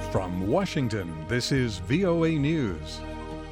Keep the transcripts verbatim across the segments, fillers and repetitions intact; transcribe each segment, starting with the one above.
From Washington, this is V O A News.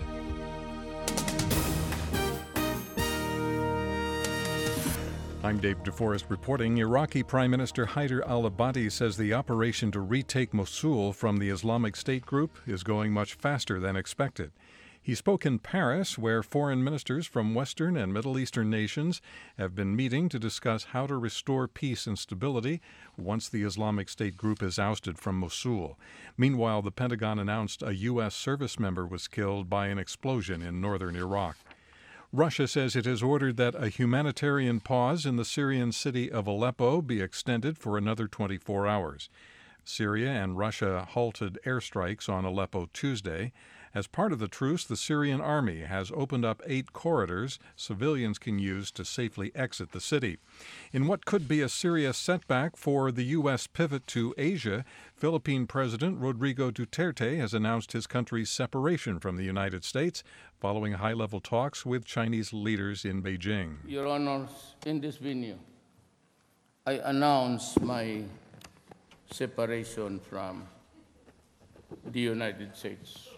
I'm Dave DeForest reporting. Iraqi Prime Minister Haider al-Abadi says the operation to retake Mosul from the Islamic State group is going much faster than expected. He spoke in Paris, where foreign ministers from Western and Middle Eastern nations have been meeting to discuss how to restore peace and stability once the Islamic State group is ousted from Mosul. Meanwhile, the Pentagon announced a U S service member was killed by an explosion in northern Iraq. Russia says it has ordered that a humanitarian pause in the Syrian city of Aleppo be extended for another twenty-four hours. Syria and Russia halted airstrikes on Aleppo Tuesday. As part of the truce, the Syrian army has opened up eight corridors civilians can use to safely exit the city. In what could be a serious setback for the U S pivot to Asia, Philippine President Rodrigo Duterte has announced his country's separation from the United States following high-level talks with Chinese leaders in Beijing. Your Honors, in this venue, I announce my separation from the United States.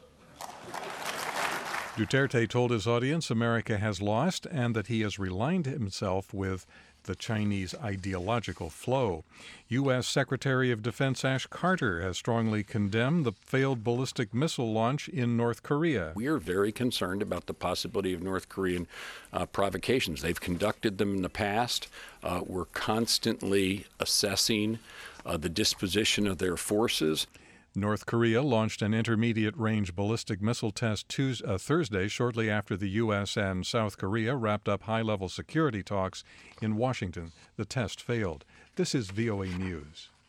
Duterte told his audience America has lost and that he has realigned himself with the Chinese ideological flow. U S. Secretary of Defense Ash Carter has strongly condemned the failed ballistic missile launch in North Korea. We are very concerned about the possibility of North Korean uh, provocations. They've conducted them in the past. Uh, we're constantly assessing uh, the disposition of their forces. North Korea launched an intermediate-range ballistic missile test Tuesday, uh, Thursday, shortly after the U S and South Korea wrapped up high-level security talks in Washington. The test failed. This is V O A News.